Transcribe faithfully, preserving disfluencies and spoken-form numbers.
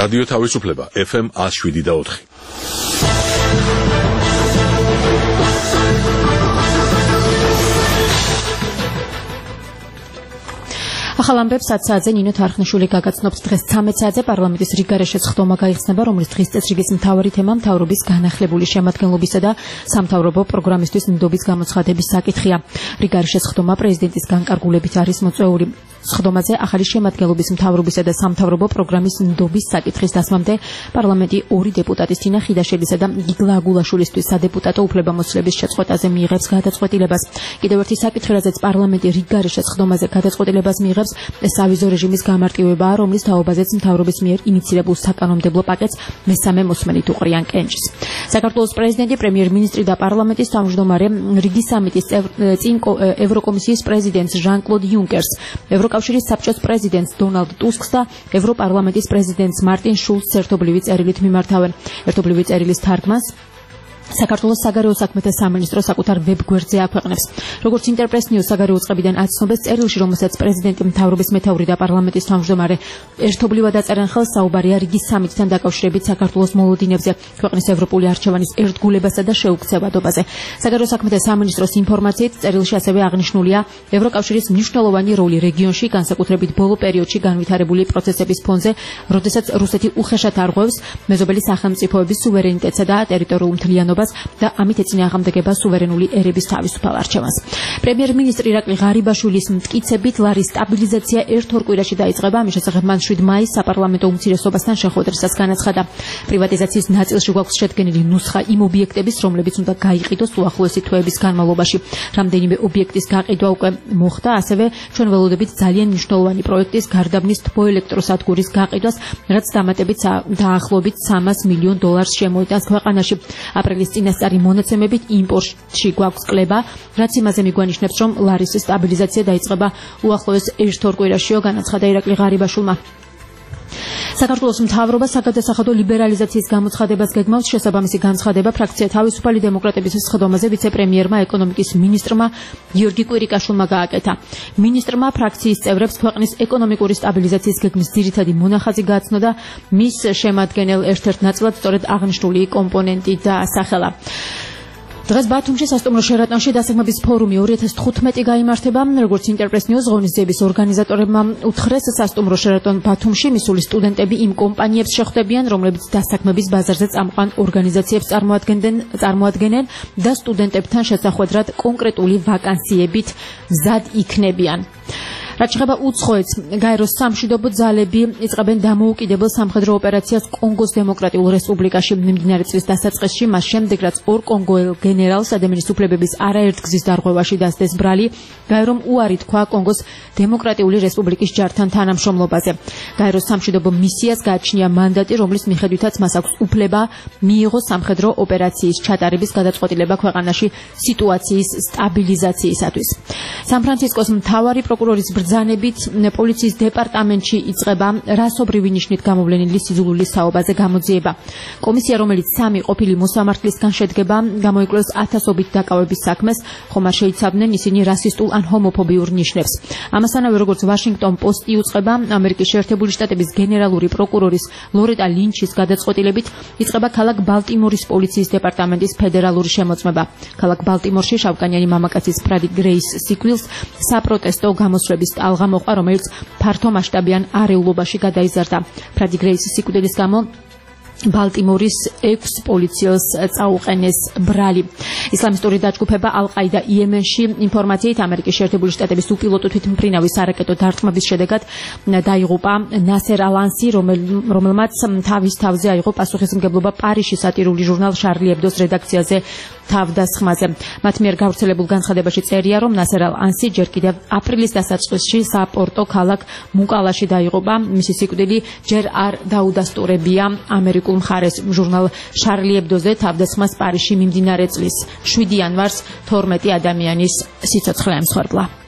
რადიო თავისუფლება ეფ ემ one oh seven და four. ახალ ამბებს ათი საათზე ნინო თარხნიშვილი გაგაცნობს. დღეს ცამეტ საათზე პარლამენტის რიგგარეშე სხდომა გაიხსნება, რომლის დღის წესრიგის მთავარი თემა მთავრობის განახლებული შემადგენლობისა და სამთავრობო პროგრამისთვის ნდობის გამოცხადების საკითხია. რიგგარეშე სხდომა პრეზიდენტის განკარგულებით არის მოწვეული. სხდომაზე ახალი შემადგენლობის მთავრობისა და სამთავრობო პროგრამის ნდობის საკითხის დასმამდე პარლამენტი ორი დეპუტატის თინა ხიდაშელისა და გიგლა აგულაშვილისთვის სადეპუტატო უფლებამოსილების შეწყვეტაზე მიიღებს გადაწყვეტილებას. კიდევ ერთი საკითხი, რაზეც პარლამენტი რიგგარეშე სხდომაზე გადაწყვეტილებას მიიღებს, ეს ავიზო რეჟიმის გამარტივებაა, რომლის თაობაზეც მთავრობის მიერ ინიცირებულ საკანონმდებლო პაკეტს მესამე მოსმენით უყრიან კენჭის. საქართველოს პრეზიდენტი, პრემიერ-მინისტრი და პარლამენტის თავმჯდომარე რიგი სამიტის წინ ევროკომისიის პრეზიდენტს ჟან-კლოდ იუნკერს, ევროკავშირის საბჭოს პრეზიდენტს დონალდ ტუსკს და ევროპარლამენტის პრეზიდენტს მარტინ შულცს ერთობლივი წერილით მიმართავენ. ერთობლივი წერილის თარგმანს საქართველოს საგარეო საქმეთა სამინისტრო საკუთარ ვებგვერდზე აქვეყნებს. როგორც ინტერპრეს ნიუს საგარეო წყებიდან აცნობს, წერილში, რომელსაც პრეზიდენტი, მთავრობის მეთაური და პარლამენტის თავმჯდომარე ერთობლივად აწერენ ხელს, საუბარია რიგის სამიტთან დაკავშირებით საქართველოს მოლოდინებზე, ქვეყნის ევროპული არჩევანის ერთგულებასა და შეუქცევადობაზე. საგარეო საქმეთა სამინისტროს ინფორმაციით, წერილში ასევე აღნიშნულია ევროკავშირის მნიშვნელოვანი როლი რეგიონში, განსაკუთრებით ბოლო პერიოდში განვითარებული პროცესების ფონზე, როდესაც რუსეთი უხეშად არღვევს მეზობელი სახელმწიფოების სუვერენიტეტსა და ტერიტორიულ მთლიანობას და ამით ეწინააღმდეგება სუვერენული ერების თავისუფალ არჩევანს. პრემიერ-მინისტრი ირაკლი ღარიბაშვილის მტკიცებით ლარის სტაბილიზაცია ერთ-ორ კვირაში დაიწყება. ამის შესახებ მან შვიდ მაისს საპარლამენტო უმცირესობასთან შეხვედრისას განაცხადა. პრივატიზაციის ნაწილში გვაქვს შედგენილი ნუსხა იმ ობიექტების, რომლებიც უნდა გაიყიდოს უახლოესი თვეების განმავლობაში. რამდენიმე ობიექტის გაყიდვა უკვე მოხდა, ასევე ჩვენ ველოდებით ძალიან მნიშვნელოვანი პროექტის გარდაბნის თბოელექტროსადგურის გაყიდვას, რაც დამატებით დაახლოებით სამას მილიონ დოლარს შემოიტანს ქვეყანაში. აპრილის წინასწარი მონაცემებით იმპორტში გვაქვს კლება, რაც იმაზე მიგვანიშნებს, რომ ლარის სტაბილიზაცია დაიწყება უახლოეს ერთ-ორ კვირაშიო, განაცხადა ირაკლი ღარიბაშვილმა. საქართველოს მთავრობა საგადასახადო ლიბერალიზაციის გამოცხადებას გეგმავს. შესაბამისი განცხადება ფრაქცია თავისუფალი დემოკრატების სხდომაზე ვიცე-პრემიერმა, ეკონომიკის მინისტრმა გიორგი კვირიკაშვილმა გააკეთა. მინისტრმა ფრაქციის წევრებს ქვეყნის ეკონომიკური სტაბილიზაციის გეგმის ძირითადი მონახაზი გააცნო და მის შემადგენელ ერთ-ერთ ნაწილად სწორედ აღნიშნული კომპონენტი დაასახელა. დღეს ბათუმში სასტუმრო შერატონში დასაქმების ფორუმი ორი ათას თხუთმეტი გაიმართება. როგორც ინტერპრეს ნიუს ღონისძიების ორგანიზატორებმა უთხრეს, სასტუმრო შერატონ ბათუმში მისული სტუდენტები იმ კომპანიებს შეხვდებიან, რომლებიც დასაქმების ბაზარზე წამყვან ორგანიზაციებს წარმოადგენენ და სტუდენტებთან შესახვედრად კონკრეტული ვაკანსიებით მზად იქნებიან. რაც შეეხება უცხოეთს, გაეროს სამშვიდობო ძალები იწყებენ დამოუკიდებელ სამხედრო ოპერაციას კონგოს დემოკრატიულ რესპუბლიკაში მიმდინარე წლის დასაწყისში, მას შემდეგ რაც ორ კონგოელ გენერალს ადამიანის უფლებების არაერთგზის დარღვევაში დასდეს ბრალი, გაერომ უარი თქვა კონგოს დემოკრატიული რესპუბლიკის ჯართან თანამშრომლობაზე. გაეროს სამშვიდობო მისიას გააჩნია მანდატი, რომლის მიხედვითაც მას აქვს უფლება მიიღოს სამხედრო ოპერაციის ჩატარების გადაწყვეტილება ქვეყანაში სიტუაციის სტაბილიზაციისათვის. სან-ფრანცისკოს მთავარი პროკურორის ბრძანებით პოლიციის დეპარტამენტში იწყება რასობრივი ნიშნით გამოვლენილი სიძულვილის თაობაზე გამოძიება. კომისია, რომელიც სამი ყოფილი მოსამართლისგან შედგება, გამოიკვლევს ათასობით დაკავების საქმეს, ხომ არ შეიცავდნენ ისინი რასისტულ ან ჰომოფობიურ ნიშნებს. ამასთანავე, როგორც ვაშინგტონ პოსტი უწყება, ამერიკის შეერთებული შტატების გენერალური პროკურორის ლორეტა ლინჩის გადაწყვეტილებით იწყება ქალაქ ბალტიმორის პოლიციის დეპარტამენტის ფედერალური შემოწმება. ქალაქ ბალტიმორში შავკანიანი მამაკაცის ფრადი გრეის სიკვდილს საპროტესტო გამოსვლების ტალღა მოყვა, რომელიც ფართო მასშტაბიან არეულობაში გადაიზარდა. ფრადი გრეის სიკვდილის გამო ბალტიმორის ექვს პოლიციელს წაუყენეს ბრალი. ისლამისტური დაჯგუფება ალ-ყაიდა იემენში ინფორმაციით ამერიკის შეერთებული შტატების უპილოტო თვითმფრინავის სარაკეტო დარტყმების შედეგად დაიღუპა ნასერ ალანსი, რომელმაც თავის თავზე აიღო პასუხისმგებლობა პარიზში სატირული ჟურნალ შარლი ებდოს რედაქციაზე თავდასხმაზე. მათ მიერ გავრცელებულ განცხადებაში წერია, რომ ნასერ ალ-ანსი ჯერ კიდევ აპრილის დასაწყისში საპორტო ქალაქ მუკალაში დაიღუპა. მისი სიკვდილი ჯერ არ დაუდასტურებია ამერიკულ მხარეს. ჟურნალ შარლი ებდოზე თავდასხმას პარიზში მიმდინარე წლის შვიდი იანვარს თორმეტი ადამიანის სიცოცხლე ემსხვერპლა.